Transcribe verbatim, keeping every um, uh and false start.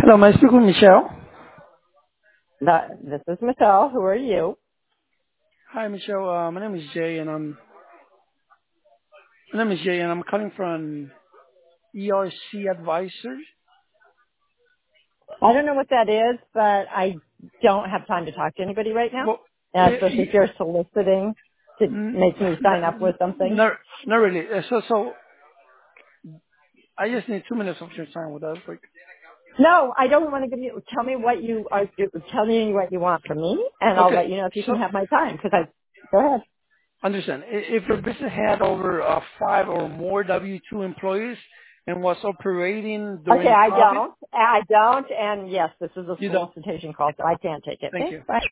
Hello, may I speak with Michelle? The, this is Michelle. Who are you? Hi, Michelle. Uh, my name is Jay, and I'm my name is Jay, and I'm calling from E R C Advisors. I don't know what that is, but I don't have time to talk to anybody right now, Well, uh, eh, especially if you're soliciting to n- make me sign up n- with something. not not really. Uh, So so I just need two minutes of your time with us. Like, No, I don't want to give you. Tell me what you are. do- Tell me what you want from me, and I'll okay, let you know if you so can have my time. Because I go ahead. understand I- if your business had over uh, five or more W two employees and was operating Okay, during I COVID, don't. I don't. And yes, this is a you don't. solicitation call, so I can't take it. Thank Thanks. you. Bye.